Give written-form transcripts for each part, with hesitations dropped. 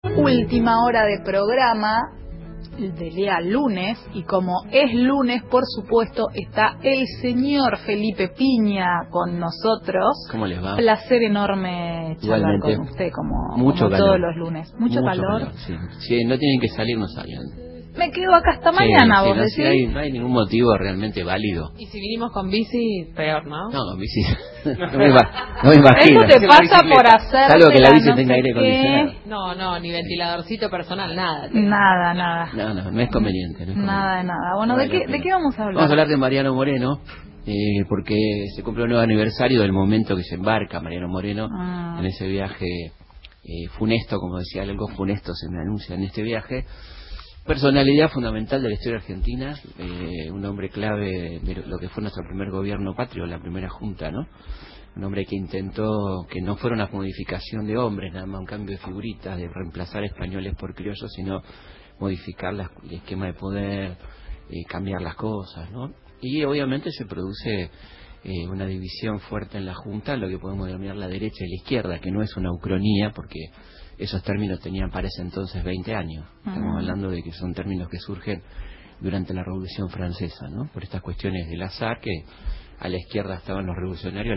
Última hora de programa del día lunes, y como es lunes, por supuesto, está el señor Felipe Piña con nosotros. ¿Cómo les va? Placer enorme charlar Igualmente. con usted, como Mucho calor. todos los lunes. Mucho calor. Sí. Si no tienen que salir, no salgan. Me quedo acá hasta mañana, sí, vos no, decís. no hay ningún motivo realmente válido. Y si vinimos con bici, peor, ¿no? No, con bici. No me imagino. Eso te pasa por hacer. Salvo que la bici tenga aire acondicionado. No, ni ventiladorcito personal, nada. Nada. No es conveniente. Nada de nada. Bueno, ¿de qué vamos a hablar? Vamos a hablar de Mariano Moreno, porque se cumple un nuevo aniversario del momento que se embarca Mariano Moreno en ese viaje funesto, como decía, algo funesto se me anuncia en este viaje. Personalidad fundamental de la historia argentina, un hombre clave de lo que fue nuestro primer gobierno patrio, la primera junta, ¿no? Un hombre que intentó que no fuera una modificación de hombres, nada más un cambio de figuritas, de reemplazar españoles por criollos, sino modificar el esquema de poder, cambiar las cosas, ¿no? Y obviamente se produce una división fuerte en la junta, lo que podemos denominar la derecha y la izquierda, que no es una ucronía, porque esos términos tenían para ese entonces 20 años. Estamos hablando de que son términos que surgen durante la Revolución Francesa, ¿no? Por estas cuestiones del azar, que a la izquierda estaban los revolucionarios,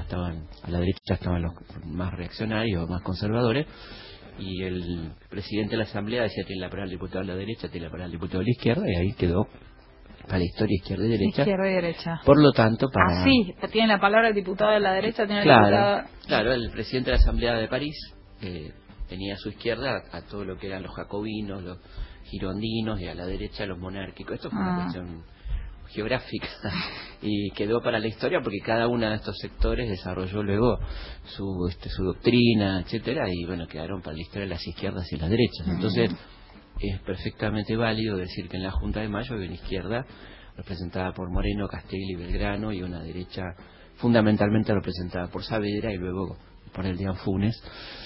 a la derecha estaban los más reaccionarios, más conservadores, y el presidente de la Asamblea decía: tiene la palabra el diputado de la derecha, tiene la palabra el diputado de la izquierda, y ahí quedó para la historia izquierda y derecha. Izquierda y derecha. Por lo tanto, para... sí, tiene la palabra el diputado de la derecha, tiene el diputado... Claro, el presidente de la Asamblea de París tenía a su izquierda a todo lo que eran los jacobinos, los girondinos, y a la derecha los monárquicos. Esto fue una cuestión geográfica y quedó para la historia, porque cada uno de estos sectores desarrolló luego su doctrina, etcétera, y bueno, quedaron para la historia las izquierdas y las derechas. Entonces es perfectamente válido decir que en la Junta de Mayo había una izquierda representada por Moreno, Castelli y Belgrano, y una derecha fundamentalmente representada por Saavedra y luego por el de Anfunes,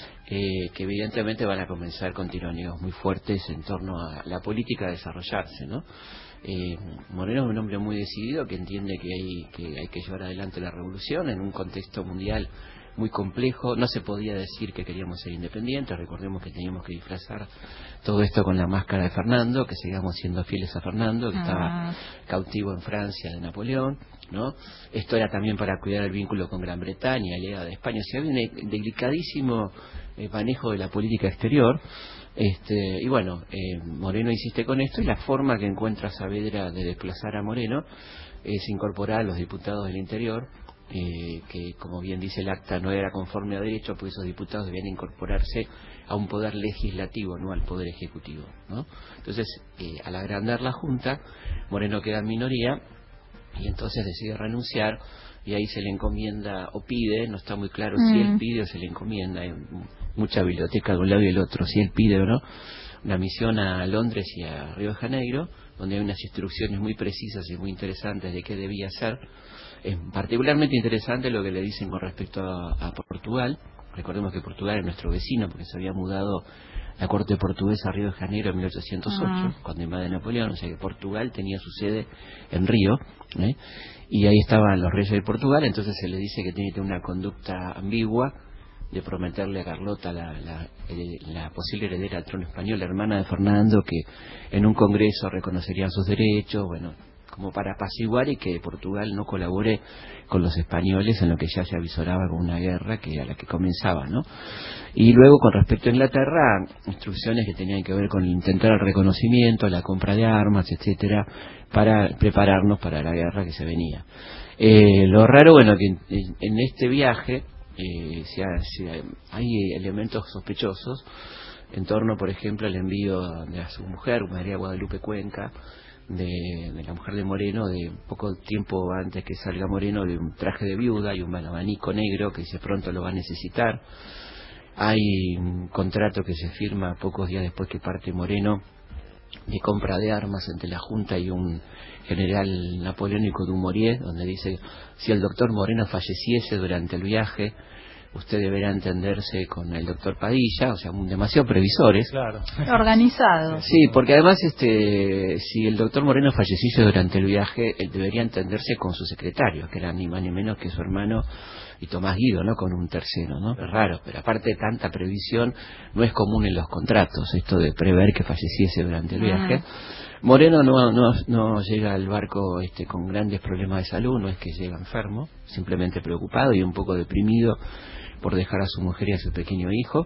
que evidentemente van a comenzar con tironeos muy fuertes en torno a la política a desarrollarse, ¿no? Moreno es un hombre muy decidido, que entiende que hay que llevar adelante la revolución en un contexto mundial muy complejo. No se podía decir que queríamos ser independientes, recordemos que teníamos que disfrazar todo esto con la máscara de Fernando, que seguíamos siendo fieles a Fernando, que estaba cautivo en Francia de Napoleón, ¿no? Esto era también para cuidar el vínculo con Gran Bretaña, aliada de España. O sea, había un delicadísimo manejo de la política exterior. Y bueno, Moreno insiste con esto, y la forma que encuentra Saavedra de desplazar a Moreno es incorporar a los diputados del interior, que, como bien dice el acta, no era conforme a derecho, porque esos diputados debían incorporarse a un poder legislativo, no al poder ejecutivo, ¿no? Entonces, al agrandar la Junta, Moreno queda en minoría, y entonces decide renunciar, y ahí se le encomienda, o pide, no está muy claro si él pide o se le encomienda, hay mucha biblioteca de un lado y el otro, si él pide o no, una misión a Londres y a Río de Janeiro, donde hay unas instrucciones muy precisas y muy interesantes de qué debía hacer. Es particularmente interesante lo que le dicen con respecto a Portugal. Recordemos que Portugal es nuestro vecino, porque se había mudado la corte portuguesa a Río de Janeiro en 1808, cuando invade Napoleón. O sea que Portugal tenía su sede en Río, y ahí estaban los reyes de Portugal. Entonces se le dice que tiene que tener una conducta ambigua, de prometerle a Carlota, la posible heredera al trono español, la hermana de Fernando, que en un congreso reconocerían sus derechos, bueno, como para apaciguar y que Portugal no colabore con los españoles en lo que ya se avisoraba con una guerra a la que comenzaba, ¿no? Y luego, con respecto a Inglaterra, instrucciones que tenían que ver con intentar el reconocimiento, la compra de armas, etcétera, para prepararnos para la guerra que se venía. Lo raro, bueno, que en este viaje hay elementos sospechosos en torno, por ejemplo, al envío de a su mujer, María Guadalupe Cuenca, de la mujer de Moreno, de poco tiempo antes que salga Moreno, de un traje de viuda y un abanico negro que dice pronto lo va a necesitar. Hay un contrato que se firma pocos días después que parte Moreno, de compra de armas entre la Junta y un general napoleónico, Dumouriez, donde dice: si el doctor Moreno falleciese durante el viaje, usted deberá entenderse con el doctor Padilla. O sea, demasiado previsores. Claro. Organizados. Sí, porque además si el doctor Moreno falleciese durante el viaje, él debería entenderse con su secretario, que era ni más ni menos que su hermano y Tomás Guido, ¿no? Con un tercero, ¿no? Es raro, pero aparte de tanta previsión, no es común en los contratos esto de prever que falleciese durante el viaje. Moreno no llega al barco con grandes problemas de salud, no es que llega enfermo, simplemente preocupado y un poco deprimido por dejar a su mujer y a su pequeño hijo.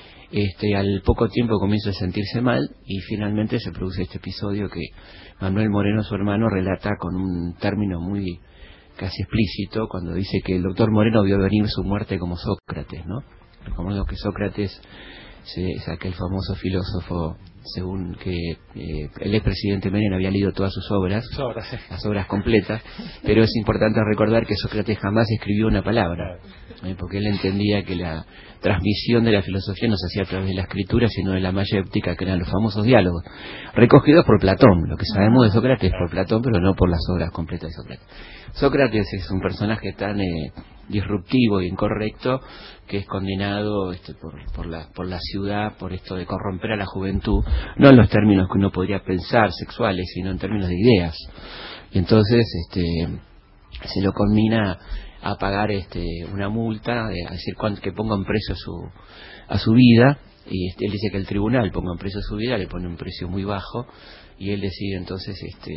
Al poco tiempo comienza a sentirse mal y finalmente se produce este episodio que Manuel Moreno, su hermano, relata con un término muy casi explícito cuando dice que el doctor Moreno vio venir su muerte como Sócrates, ¿no? Recordemos que Sócrates es aquel famoso filósofo, según que el expresidente Menem había leído todas sus obras, las obras completas, pero es importante recordar que Sócrates jamás escribió una palabra, porque él entendía que la transmisión de la filosofía no se hacía a través de la escritura, sino de la mayéutica, que eran los famosos diálogos, recogidos por Platón. Lo que sabemos de Sócrates por Platón, pero no por las obras completas de Sócrates. Sócrates es un personaje tan disruptivo e incorrecto que es condenado por la ciudad por esto de corromper a la juventud, no en los términos que uno podría pensar sexuales, sino en términos de ideas. Y entonces se lo conmina a pagar una multa, a decir que ponga un precio a su vida, y él dice que el tribunal ponga un precio a su vida, le pone un precio muy bajo, y él decide entonces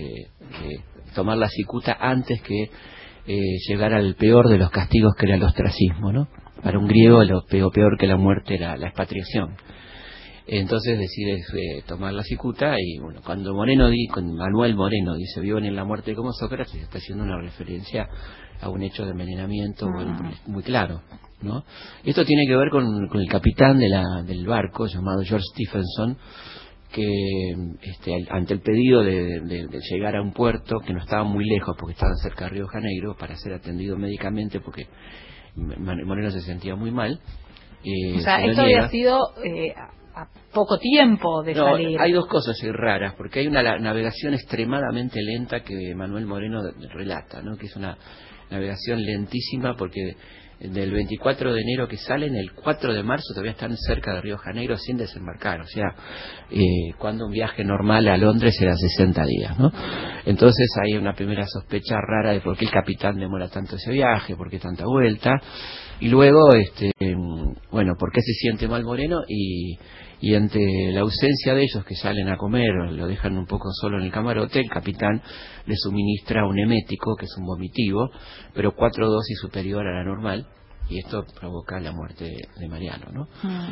tomar la cicuta antes que llegar al peor de los castigos, que era el ostracismo, ¿no? Para un griego lo peor que la muerte era la expatriación. Entonces decide tomar la cicuta y bueno, cuando Manuel Moreno dice vio en la muerte como Sócrates, está haciendo una referencia a un hecho de envenenamiento muy claro, ¿no? Esto tiene que ver con el capitán del barco llamado George Stephenson, que ante el pedido de llegar a un puerto que no estaba muy lejos porque estaba cerca de Río de Janeiro para ser atendido médicamente porque Moreno se sentía muy mal, o sea, esto había sido a poco tiempo de salir. Hay dos cosas raras, porque hay una navegación extremadamente lenta que Manuel Moreno relata, ¿no? Que es una navegación lentísima, porque del 24 de enero que salen, el 4 de marzo todavía están cerca de Río de Janeiro sin desembarcar, o sea, cuando un viaje normal a Londres era 60 días, ¿no? Entonces hay una primera sospecha rara de por qué el capitán demora tanto ese viaje, por qué tanta vuelta, y luego, bueno, por qué se siente mal Moreno, y ante la ausencia de ellos que salen a comer, lo dejan un poco solo en el camarote, el capitán le suministra un emético, que es un vomitivo, pero 4 dosis superior a la normal, y esto provoca la muerte de Mariano, ¿no?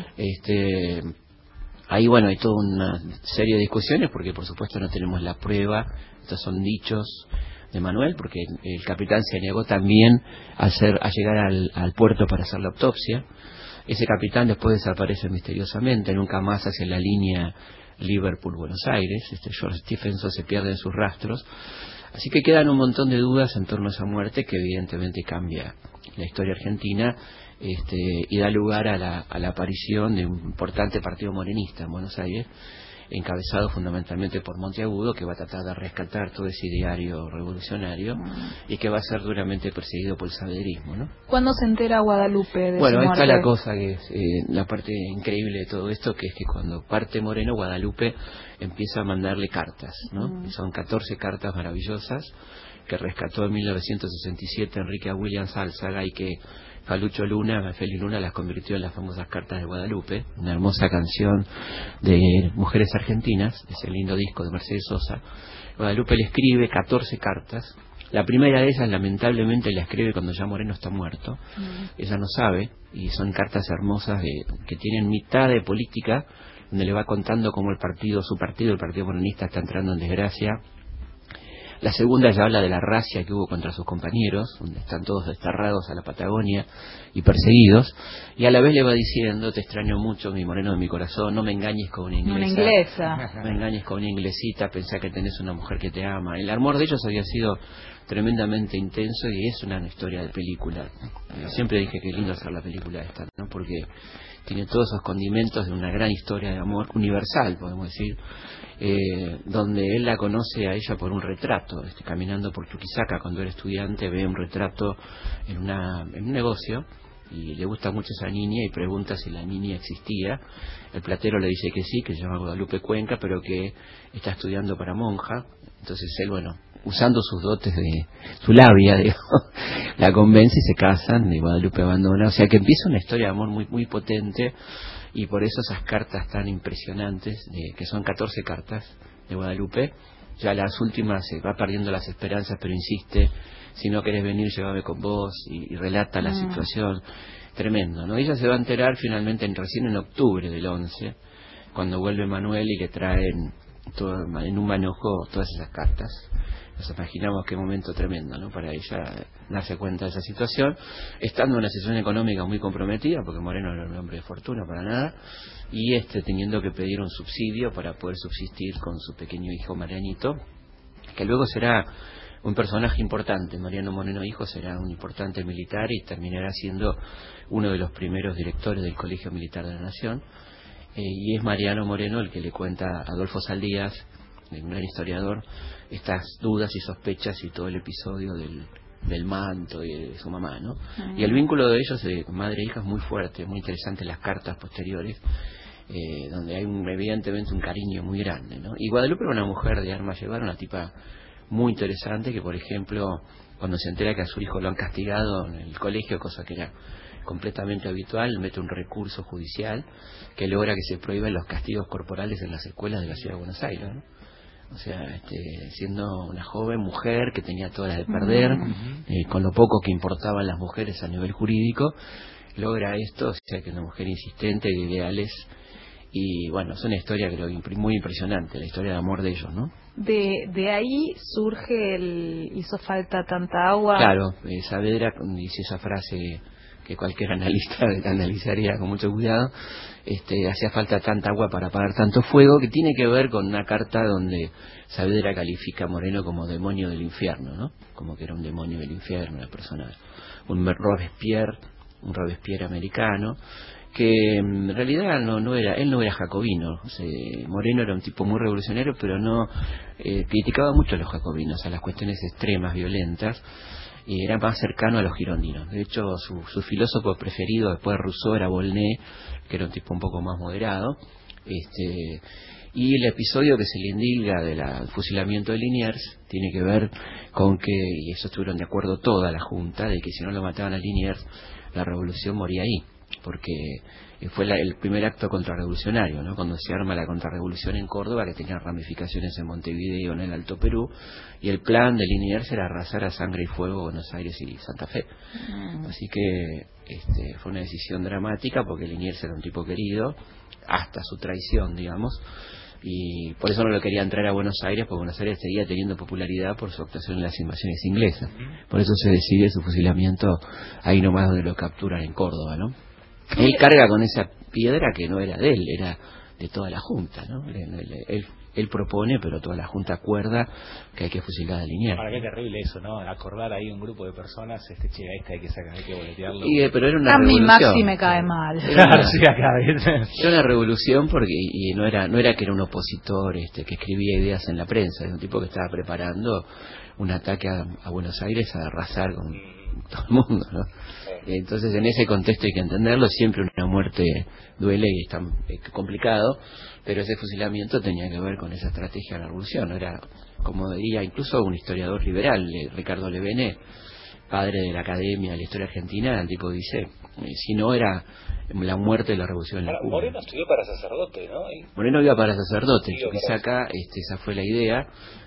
Ahí, bueno, hay toda una serie de discusiones, porque por supuesto no tenemos la prueba, estos son dichos de Manuel, porque el capitán se negó también a llegar al puerto para hacer la autopsia. Ese capitán después desaparece misteriosamente, nunca más hace la línea Liverpool-Buenos Aires. George Stephenson se pierde en sus rastros. Así que quedan un montón de dudas en torno a esa muerte, que evidentemente cambia la historia argentina y da lugar a la aparición de un importante partido morenista en Buenos Aires, encabezado fundamentalmente por Monteagudo, que va a tratar de rescatar todo ese ideario revolucionario y que va a ser duramente perseguido por el saaderismo, ¿no? ¿Cuándo se entera Guadalupe de su Bueno, ahí muerte? está la cosa que es la parte increíble de todo esto, que es que cuando parte Moreno, Guadalupe empieza a mandarle cartas, ¿no? Son 14 cartas maravillosas que rescató en 1967 Enrique Williams Álzaga, y que Falucho Luna, Félix Luna, las convirtió en las famosas cartas de Guadalupe, una hermosa canción de mujeres argentinas, ese lindo disco de Mercedes Sosa. Guadalupe le escribe 14 cartas. La primera de ellas, lamentablemente, la escribe cuando ya Moreno está muerto. Ella no sabe, y son cartas hermosas que tienen mitad de política, donde le va contando cómo su partido, el Partido Morenista, está entrando en desgracia. La segunda ya habla de la racia que hubo contra sus compañeros, donde están todos desterrados a la Patagonia y perseguidos, y a la vez le va diciendo: te extraño mucho, mi moreno de mi corazón, no me engañes con una inglesa. No me engañes con una inglesita, pensá que tenés una mujer que te ama. El amor de ellos había sido tremendamente intenso, y es una historia de película. Yo siempre dije que lindo hacer la película esta, ¿no? Porque tiene todos esos condimentos de una gran historia de amor universal, podemos decir, donde él la conoce a ella por un retrato, caminando por Chuquisaca cuando era estudiante, ve un retrato en un negocio, y le gusta mucho esa niña y pregunta si la niña existía. El platero le dice que sí, que se llama Guadalupe Cuenca, pero que está estudiando para monja. Entonces él, bueno, usando sus dotes de su labia, digamos, la convence y se casan, y Guadalupe abandona. O sea que empieza una historia de amor muy, muy potente, y por eso esas cartas tan impresionantes, que son 14 cartas de Guadalupe. Ya las últimas se va perdiendo las esperanzas, pero insiste: si no querés venir, llévame con vos, y relata la situación. Tremendo, ¿no? Ella se va a enterar finalmente recién en octubre del 11, cuando vuelve Manuel y le traen en un manojo todas esas cartas. Nos imaginamos qué momento tremendo, ¿no?, para ella darse cuenta de esa situación, estando en una situación económica muy comprometida, porque Moreno no era un hombre de fortuna para nada, y teniendo que pedir un subsidio para poder subsistir con su pequeño hijo Marianito, que luego será un personaje importante. Mariano Moreno hijo será un importante militar y terminará siendo uno de los primeros directores del Colegio Militar de la Nación, y es Mariano Moreno el que le cuenta a Adolfo Saldías, un gran historiador, estas dudas y sospechas y todo el episodio del manto y de su mamá, ¿no? Y el vínculo de ellos, de madre e hija, es muy fuerte, muy interesante. Las cartas posteriores, donde hay evidentemente un cariño muy grande, ¿no? Y Guadalupe era una mujer de armas llevar, una tipa muy interesante, que por ejemplo, cuando se entera que a su hijo lo han castigado en el colegio, cosa que era completamente habitual, mete un recurso judicial que logra que se prohíban los castigos corporales en las escuelas de la ciudad de Buenos Aires, ¿no? O sea, siendo una joven mujer que tenía todas las de perder, con lo poco que importaban las mujeres a nivel jurídico, logra esto. O sea, que es una mujer insistente, de ideales, y bueno, es una historia, creo, muy impresionante, la historia de amor de ellos, ¿no? De ahí surge hizo falta tanta agua. Claro, Saavedra dice esa frase que cualquier analista analizaría con mucho cuidado. Hacía falta tanta agua para apagar tanto fuego, que tiene que ver con una carta donde Saavedra califica a Moreno como demonio del infierno, ¿no? Como que era un demonio del infierno, una persona, un Robespierre americano, que en realidad él no era jacobino. O sea, Moreno era un tipo muy revolucionario, pero no criticaba mucho a los jacobinos, a las cuestiones extremas, violentas, y era más cercano a los girondinos. De hecho, su filósofo preferido después de Rousseau era Volney, que era un tipo un poco más moderado. Y el episodio que se le indica del fusilamiento de Liniers tiene que ver con que, y eso estuvieron de acuerdo toda la Junta, de que si no lo mataban a Liniers, la revolución moría ahí, porque fue el primer acto contrarrevolucionario, ¿no? Cuando se arma la contrarrevolución en Córdoba, que tenía ramificaciones en Montevideo, en el Alto Perú, y el plan de Liniers era arrasar a sangre y fuego Buenos Aires y Santa Fe. Así que fue una decisión dramática, porque Liniers era un tipo querido, hasta su traición, digamos, y por eso no lo quería entrar a Buenos Aires, porque Buenos Aires seguía teniendo popularidad por su actuación en las invasiones inglesas. Por eso se decide su fusilamiento ahí nomás donde lo capturan, en Córdoba, ¿no? Él carga con esa piedra que no era de él, era de toda la Junta, ¿no? Él propone, pero toda la Junta acuerda que hay que fusilar a Liniers. Para qué terrible eso, ¿no? Acordar ahí un grupo de personas, hay que sacar, hay que boletearlo. Pero era una a revolución. mí Maxi me cae mal. Claro, sí, acá. Era una revolución, porque no era que era un opositor que escribía ideas en la prensa, era un tipo que estaba preparando un ataque a Buenos Aires, a arrasar con todo el mundo, ¿no? Entonces, en ese contexto hay que entenderlo. Siempre una muerte duele y es complicado, pero ese fusilamiento tenía que ver con esa estrategia de la revolución. Era, como diría incluso un historiador liberal, Ricardo Levene, padre de la Academia de la Historia Argentina, el tipo dice, si no era la muerte de la revolución en la Cuba. Moreno estudió para sacerdote, ¿no? Moreno iba para sacerdote, en Chuquisaca, esa fue la idea,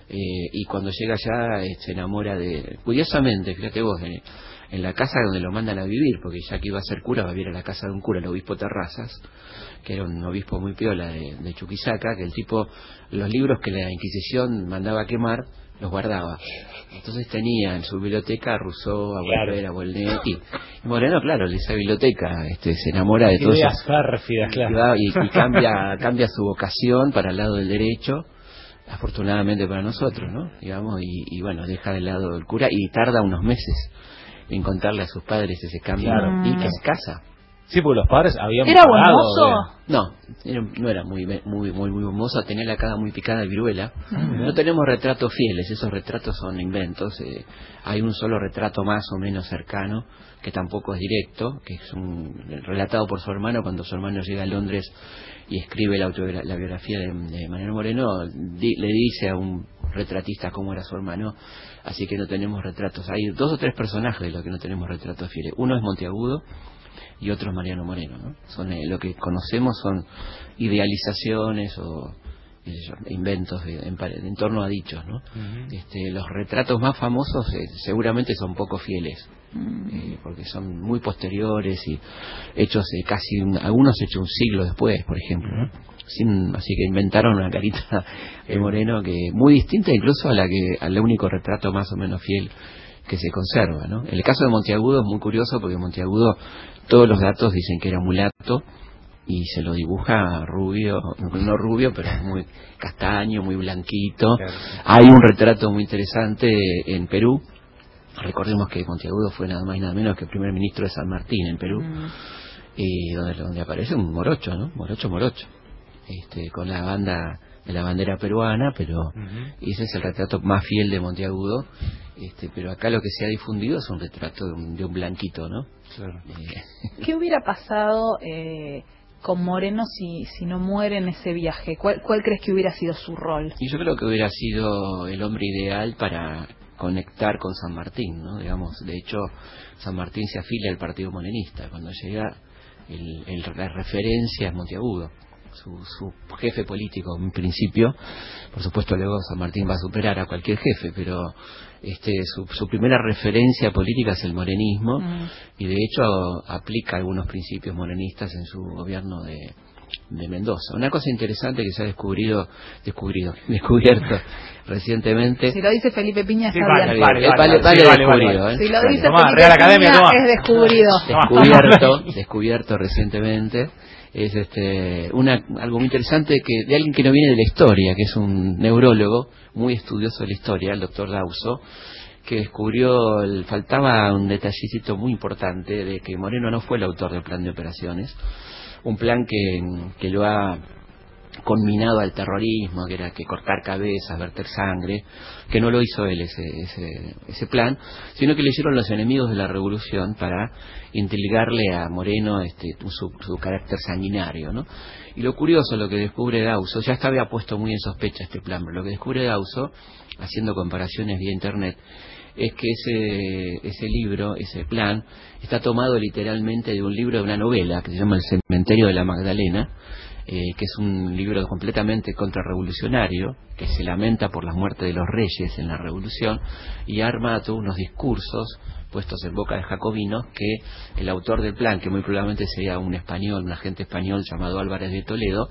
y cuando llega allá se enamora curiosamente, fíjate vos, en la casa donde lo mandan a vivir, porque ya que iba a ser cura, va a vivir a la casa de un cura, el obispo Terrazas, que era un obispo muy piola de Chuquisaca, que el tipo, los libros que la Inquisición mandaba a quemar, los guardaba. Entonces tenía en su biblioteca a Rousseau, a Voltaire, a Volney, y Moreno, claro, de esa biblioteca se enamora de todo eso. Ideas pérfidas, claro. Y cambia su vocación para el lado del derecho, afortunadamente para nosotros, ¿no? Digamos, y bueno, deja de lado el cura, y tarda unos meses en contarle a sus padres ese cambio, y que se casa. Sí, porque los padres habían ¿Era buen mozo? No era muy buen mozo, tenía la cara muy picada de viruela. No tenemos retratos fieles, esos retratos son inventos. Hay un solo retrato más o menos cercano, que tampoco es directo, que es relatado por su hermano, cuando su hermano llega a Londres y escribe la biografía de Mariano Moreno. Le dice a un retratista como era su hermano, así que no tenemos retratos. Hay 2 o 3 personajes de los que no tenemos retratos fieles. Uno es Monteagudo y otro es Mariano Moreno, ¿no? Son lo que conocemos son idealizaciones o inventos en torno a dichos, ¿no? Los retratos más famosos seguramente son poco fieles, porque son muy posteriores y hechos algunos hechos un siglo después, por ejemplo, ¿no? Así que inventaron una carita de Moreno que muy distinta incluso al único retrato más o menos fiel que se conserva, ¿no? El caso de Monteagudo es muy curioso porque Monteagudo todos los datos dicen que era mulato y se lo dibuja rubio, no rubio, pero muy castaño, muy blanquito. Claro. Hay un retrato muy interesante en Perú. Recordemos que Monteagudo fue nada más y nada menos que el primer ministro de San Martín en Perú, y donde aparece un morocho, ¿no? Morocho, con la bandera peruana, pero ese es el retrato más fiel de Monteagudo. Pero acá lo que se ha difundido es un retrato de un blanquito, ¿no? Claro. ¿Qué hubiera pasado con Moreno si no muere en ese viaje? ¿Cuál crees que hubiera sido su rol? Y yo creo que hubiera sido el hombre ideal para conectar con San Martín, ¿no? Digamos, de hecho, San Martín se afilia al partido morenista. Cuando llega, la referencia es Monteagudo, su jefe político en principio. Por supuesto, luego San Martín va a superar a cualquier jefe, pero su primera referencia política es el morenismo, y de hecho aplica algunos principios morenistas en su gobierno de Mendoza. Una cosa interesante que se ha descubierto recientemente. Si lo dice Felipe Piña está bien. Descubrido. Si lo dice Felipe Piña es descubierto recientemente. Es algo muy interesante de alguien que no viene de la historia, que es un neurólogo muy estudioso de la historia, el doctor Dauso, que descubrió, faltaba un detallecito muy importante de que Moreno no fue el autor del plan de operaciones, un plan que lo ha conminado al terrorismo, que era que cortar cabezas, verter sangre, que no lo hizo él ese plan, sino que le hicieron los enemigos de la revolución para intrigarle a Moreno su carácter sanguinario, ¿no? Y lo curioso, lo que descubre Dauso, ya había puesto muy en sospecha este plan, pero lo que descubre Dauso, haciendo comparaciones vía internet, es que ese libro, ese plan, está tomado literalmente de un libro, de una novela que se llama El cementerio de la Magdalena, que es un libro completamente contrarrevolucionario, que se lamenta por la muerte de los reyes en la revolución, y arma todos unos discursos puestos en boca de jacobinos que el autor del plan, que muy probablemente sería un agente español llamado Álvarez de Toledo,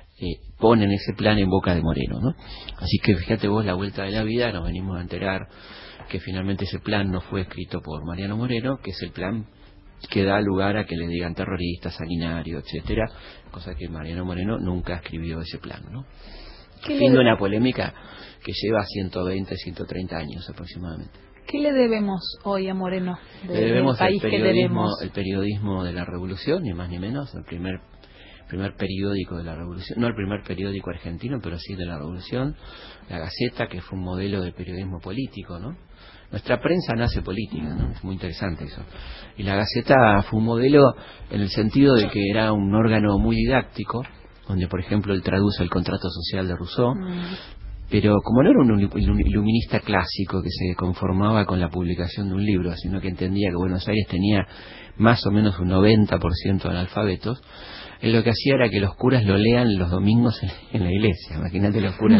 ponen ese plan en boca de Moreno, ¿no? Así que fíjate vos la vuelta de la vida, nos venimos a enterar que finalmente ese plan no fue escrito por Mariano Moreno, que es el plan que da lugar a que le digan terrorista, sanguinario, etcétera, cosa que Mariano Moreno nunca escribió ese plan, ¿no? Fin de una polémica que lleva 120, 130 años aproximadamente. ¿Qué le debemos hoy a Moreno? Le debemos el periodismo de la revolución, ni más ni menos, el primer periódico de la revolución, no el primer periódico argentino, pero sí de la revolución, la Gaceta, que fue un modelo de periodismo político, ¿no? Nuestra prensa nace política, ¿no? Es muy interesante eso. Y la Gaceta fue un modelo en el sentido de que era un órgano muy didáctico, donde por ejemplo él traduce el contrato social de Rousseau, pero como no era un iluminista clásico que se conformaba con la publicación de un libro, sino que entendía que Buenos Aires tenía más o menos un 90% de analfabetos, él lo que hacía era que los curas lo lean los domingos en la iglesia. Imagínate, los curas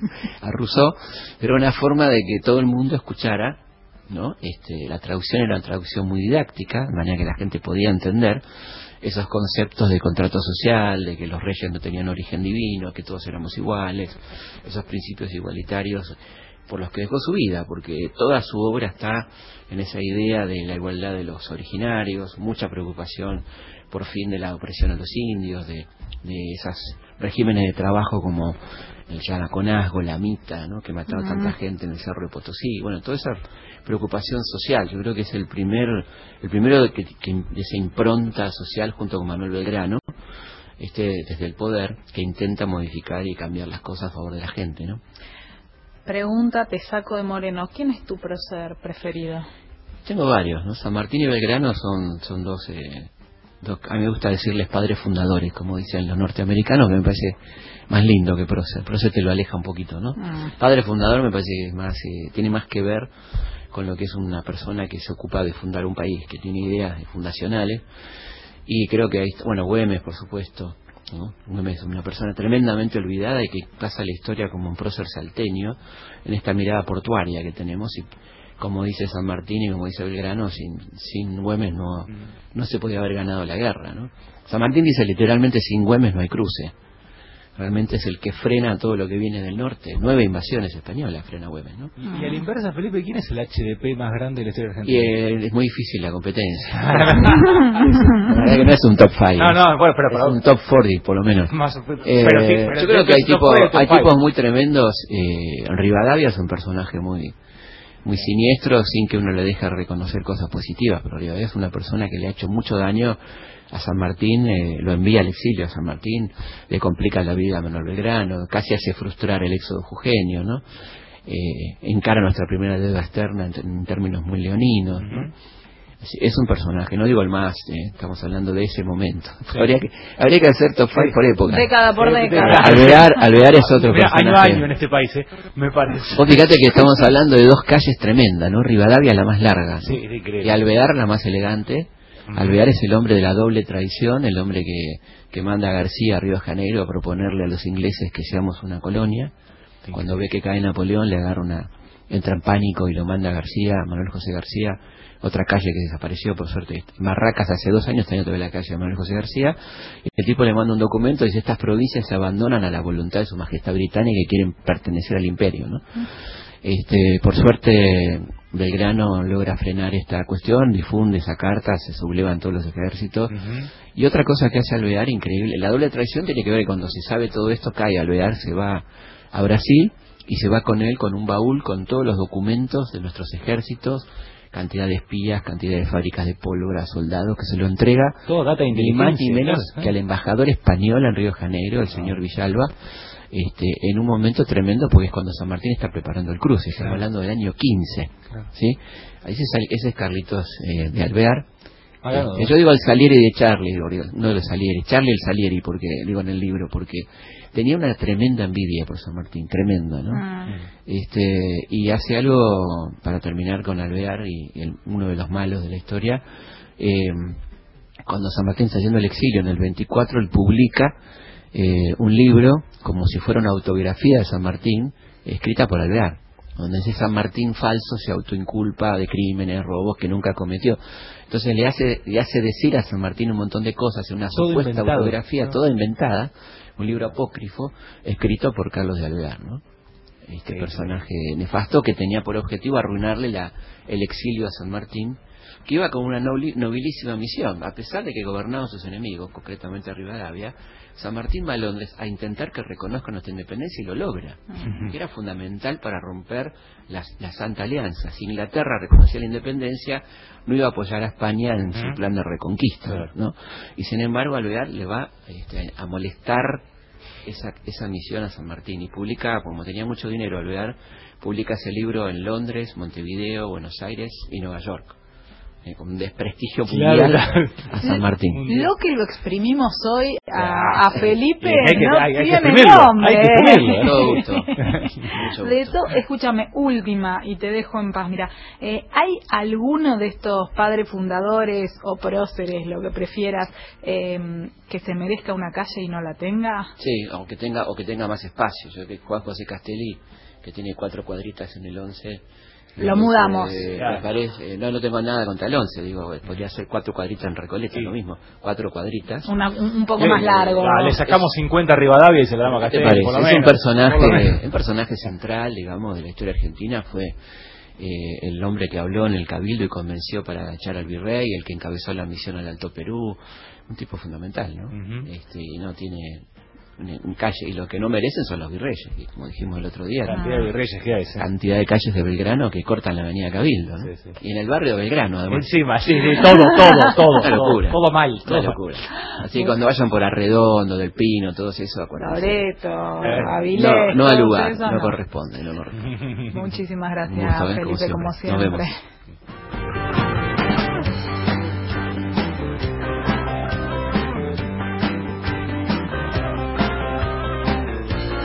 a Rousseau, pero una forma de que todo el mundo escuchara, ¿no? La traducción era una traducción muy didáctica, de manera que la gente podía entender esos conceptos de contrato social, de que los reyes no tenían origen divino, que todos éramos iguales, esos principios igualitarios por los que dejó su vida, porque toda su obra está en esa idea de la igualdad de los originarios, mucha preocupación por fin de la opresión a los indios, de esos regímenes de trabajo como el Yanaconazgo, la Mita, ¿no? Que mataron tanta gente en el Cerro de Potosí. Bueno, toda esa preocupación social, yo creo que es el primero de esa impronta social junto con Manuel Belgrano, desde el poder, que intenta modificar y cambiar las cosas a favor de la gente, ¿no? Pregunta, te saco de Moreno, ¿quién es tu prócer preferido? Tengo varios, ¿no? San Martín y Belgrano son dos a mí me gusta decirles padres fundadores, como dicen los norteamericanos, que me parece más lindo que prócer. Prócer te lo aleja un poquito, ¿no? Padre fundador me parece que es más, tiene más que ver con lo que es una persona que se ocupa de fundar un país, que tiene ideas fundacionales. Y creo que ahí, bueno, Güemes, por supuesto, ¿no? Güemes es una persona tremendamente olvidada y que pasa la historia como un prócer salteño en esta mirada portuaria que tenemos. Y como dice San Martín y como dice Belgrano, sin Güemes no se podía haber ganado la guerra, ¿no? San Martín dice literalmente: sin Güemes no hay cruce. Realmente es el que frena todo lo que viene del norte. 9 invasiones españolas frena Güemes, ¿no? Y a la inversa, Felipe, ¿quién es el HDP más grande de la historia Y argentina? es muy difícil la competencia. La verdad que no es un top 5. No, bueno, pero es un top 40 por lo menos. Yo creo que hay tipos muy tremendos. Rivadavia es un personaje muy siniestro, sin que uno le deje reconocer cosas positivas, pero Rivadavia es una persona que le ha hecho mucho daño a San Martín, lo envía al exilio a San Martín, le complica la vida a Manuel Belgrano, casi hace frustrar el éxodo jujeño, ¿no? Encara nuestra primera deuda externa en términos muy leoninos, ¿no? Es un personaje, no digo el más, estamos hablando de ese momento. Sí. Habría que hacer top 5 por época. Década por década. Alvear es otro personaje. Año a año en este país, me parece. Vos fíjate que estamos hablando de dos calles tremendas, ¿no? Rivadavia la más larga, ¿no? Sí, es increíble. Y Alvear la más elegante. Alvear es el hombre de la doble traición, el hombre que manda a García a Río de Janeiro a proponerle a los ingleses que seamos una colonia. Sí. Cuando ve que cae Napoleón, entra en pánico y lo manda a García, a Manuel José García, otra calle que desapareció, por suerte. Marracas hace 2 años tenía todavía la calle de Manuel José García, y el tipo le manda un documento y dice: estas provincias se abandonan a la voluntad de su majestad británica y quieren pertenecer al imperio, ¿no? Por suerte Belgrano logra frenar esta cuestión, difunde esa carta, se sublevan todos los ejércitos. Y otra cosa que hace Alvear increíble, la doble traición tiene que ver que cuando se sabe todo esto, cae Alvear, se va a Brasil y se va con él con un baúl con todos los documentos de nuestros ejércitos, cantidad de espías, cantidad de fábricas de pólvora, soldados, que se lo entrega todo data de ni más ni menos claro, que al embajador español en Río de Janeiro, el señor Villalba, en un momento tremendo, porque es cuando San Martín está preparando el cruce, estamos hablando del año 15, ¿sí? Ese es Carlitos de Alvear. Yo digo el Salieri de Charlie, no el Salieri, Charlie el Salieri, porque digo en el libro, porque tenía una tremenda envidia por San Martín, tremenda, ¿no? Y hace algo, para terminar con Alvear y uno de los malos de la historia, cuando San Martín está yendo al exilio en el 24, él publica un libro como si fuera una autobiografía de San Martín, escrita por Alvear, donde ese San Martín falso se autoinculpa de crímenes, robos que nunca cometió. Entonces le hace decir a San Martín un montón de cosas en una supuesta autobiografía, ¿no? Toda inventada, un libro apócrifo escrito por Carlos de Alvear, ¿no? Personaje nefasto que tenía por objetivo arruinarle el exilio a San Martín, que iba con una nobilísima misión. A pesar de que gobernaban sus enemigos, concretamente a Rivadavia, San Martín va a Londres a intentar que reconozca nuestra independencia y lo logra. Que era fundamental para romper la Santa Alianza. Si Inglaterra reconocía la independencia, no iba a apoyar a España en su plan de reconquista, ¿no? Y sin embargo Alvear le va a molestar esa misión a San Martín, y publica, como tenía mucho dinero Alvear, publica ese libro en Londres, Montevideo, Buenos Aires y Nueva York, con un desprestigio mundial a San Martín. Lo que lo exprimimos hoy a Felipe hay que tiene nombre. Todo gusto. De todo, escúchame, última, y te dejo en paz. Mira, ¿hay alguno de estos padres fundadores o próceres, lo que prefieras, que se merezca una calle y no la tenga? Sí, o que tenga más espacio. Yo que Juan José Castelli, que tiene 4 cuadritas en el 11, lo mudamos. Me parece, no tengo nada contra el 11, digo, podría ser 4 cuadritas en Recoleta, lo mismo, 4 cuadritas. Un poco más largo. Le sacamos 50 a Rivadavia y se la damos a Castelli, por lo menos. Es un personaje central, digamos, de la historia argentina. Fue el hombre que habló en el Cabildo y convenció para echar al virrey, el que encabezó la misión al Alto Perú, un tipo fundamental, ¿no? Y no tiene en calle, y lo que no merecen son los virreyes, y como dijimos el otro día, cantidad de virreyes que hay, cantidad de calles de Belgrano que cortan la avenida Cabildo, ¿no? Sí. Y en el barrio de Belgrano además. Encima, todo una locura, todo mal, una locura. Así que cuando vayan por Arredondo, Del Pino, todo eso, Loreto, Avilés, no al lugar, no corresponde. Muchísimas gracias, Felipe, como siempre. Nos vemos.